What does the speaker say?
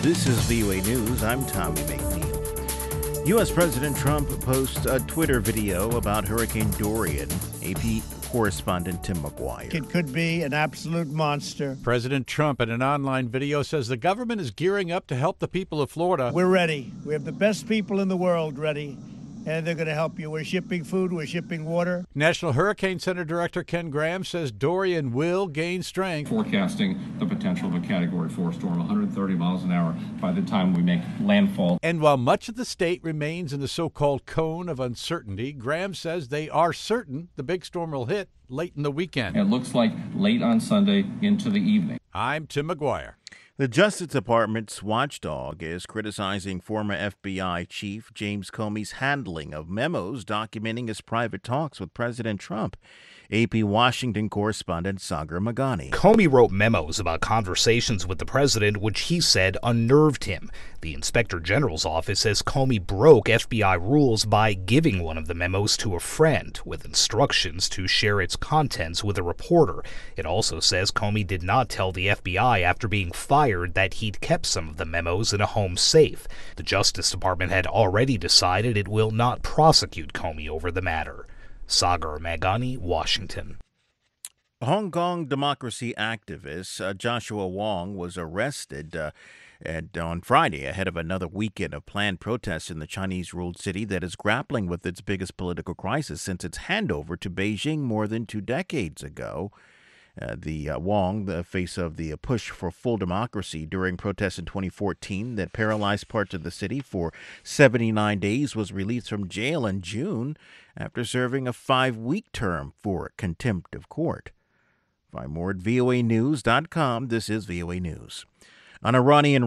This is VOA News. I'm Tommy McNeil. U.S. President Trump posts a Twitter video about Hurricane Dorian. AP correspondent Tim McGuire. It could be an absolute monster. President Trump in an online video says the government is gearing up to help the people of Florida. We're ready. We have the best people in the world ready, and they're going to help you. We're shipping food. We're shipping water. National Hurricane Center Director Ken Graham says Dorian will gain strength. Forecasting the potential of a Category 4 storm, 130 miles an hour by the time we make landfall. And while much of the state remains in the so-called cone of uncertainty, Graham says they are certain the big storm will hit late in the weekend. It looks like late on Sunday into the evening. I'm Tim McGuire. The Justice Department's watchdog is criticizing former FBI Chief James Comey's handling of memos documenting his private talks with President Trump. AP Washington correspondent Sagar Meghani. Comey wrote memos about conversations with the president, which he said unnerved him. The Inspector General's office says Comey broke FBI rules by giving one of the memos to a friend, with instructions to share its contents with a reporter. It also says Comey did not tell the FBI after being fired that he'd kept some of the memos in a home safe. The Justice Department had already decided it will not prosecute Comey over the matter. Sagar Meghani, Washington. Hong Kong democracy activist Joshua Wong was arrested on Friday ahead of another weekend of planned protests in the Chinese-ruled city that is grappling with its biggest political crisis since its handover to Beijing more than 2 decades ago. Wong, the face of the push for full democracy during protests in 2014 that paralyzed parts of the city for 79 days, was released from jail in June after serving a 5-week term for contempt of court. Find more at voanews.com. This is VOA News. An Iranian